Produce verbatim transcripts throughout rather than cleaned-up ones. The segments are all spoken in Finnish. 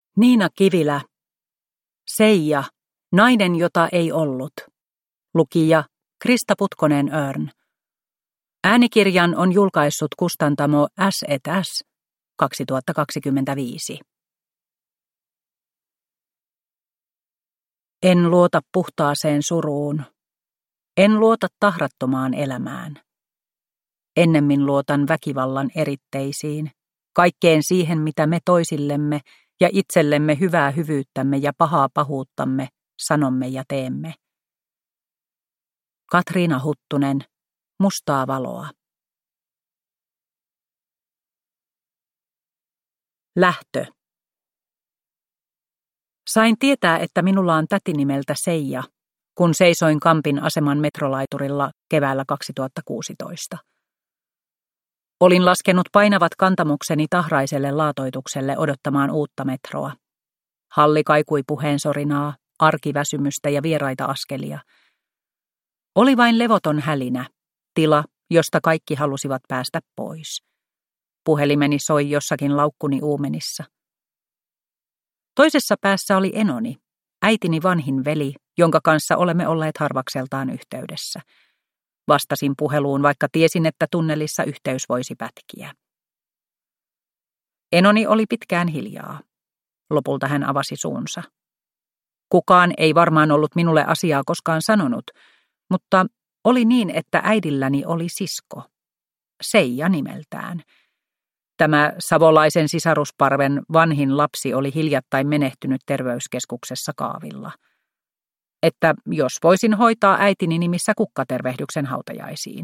Niina Kivilä. Seija, nainen, jota ei ollut. Lukija Krista Putkonen-Örn. Äänikirjan on julkaissut kustantamo S et S kaksituhattakaksikymmentäviisi. En luota puhtaaseen suruun. En luota tahrattomaan elämään. Ennemmin luotan väkivallan eritteisiin, kaikkeen siihen, mitä me toisillemme ja itsellemme hyvää hyvyyttämme ja pahaa pahuuttamme sanomme ja teemme. Katriina Huttunen, Mustaa valoa. Lähtö. Sain tietää, että minulla on täti nimeltä Seija, kun seisoin Kampin aseman metrolaiturilla keväällä kaksituhattakuusitoista. Olin laskenut painavat kantamukseni tahraiselle laatoitukselle odottamaan uutta metroa. Halli kaikui puheensorinaa, arkiväsymystä ja vieraita askelia. Oli vain levoton hälinä, tila, josta kaikki halusivat päästä pois. Puhelimeni soi jossakin laukkuni uumenissa. Toisessa päässä oli Enoni, äitini vanhin veli, jonka kanssa olemme olleet harvakseltaan yhteydessä. Vastasin puheluun, vaikka tiesin, että tunnelissa yhteys voisi pätkiä. Enoni oli pitkään hiljaa. Lopulta hän avasi suunsa. Kukaan ei varmaan ollut minulle asiaa koskaan sanonut, mutta oli niin, että äidilläni oli sisko. Seija nimeltään. Tämä savolaisen sisarusparven vanhin lapsi oli hiljattain menehtynyt terveyskeskuksessa kaavilla. Että jos voisin hoitaa äitini nimissä kukkatervehdyksen hautajaisiin.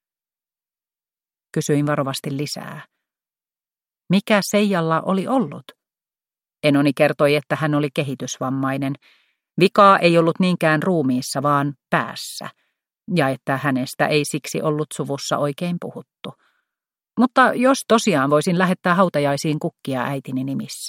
Kysyin varovasti lisää. Mikä Seijalla oli ollut? Enoni kertoi, että hän oli kehitysvammainen. Vikaa ei ollut niinkään ruumiissa, vaan päässä, ja että hänestä ei siksi ollut suvussa oikein puhuttu. Mutta jos tosiaan voisin lähettää hautajaisiin kukkia äitini nimissä.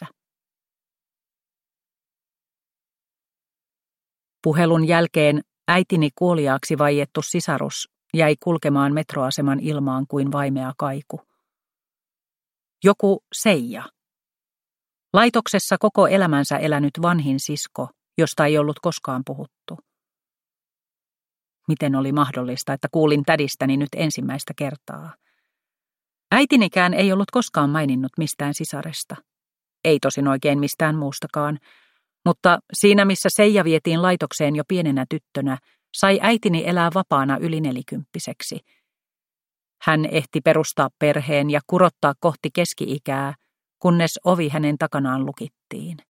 Puhelun jälkeen äitini kuoliaaksi vaiettu sisarus jäi kulkemaan metroaseman ilmaan kuin vaimea kaiku. Joku Seija. Laitoksessa koko elämänsä elänyt vanhin sisko, josta ei ollut koskaan puhuttu. Miten oli mahdollista, että kuulin tädistäni nyt ensimmäistä kertaa? Äitinikään ei ollut koskaan maininnut mistään sisaresta. Ei tosin oikein mistään muustakaan. Mutta siinä, missä Seija vietiin laitokseen jo pienenä tyttönä, sai äitini elää vapaana yli nelikymppiseksi. Hän ehti perustaa perheen ja kurottaa kohti keski-ikää, kunnes ovi hänen takanaan lukittiin.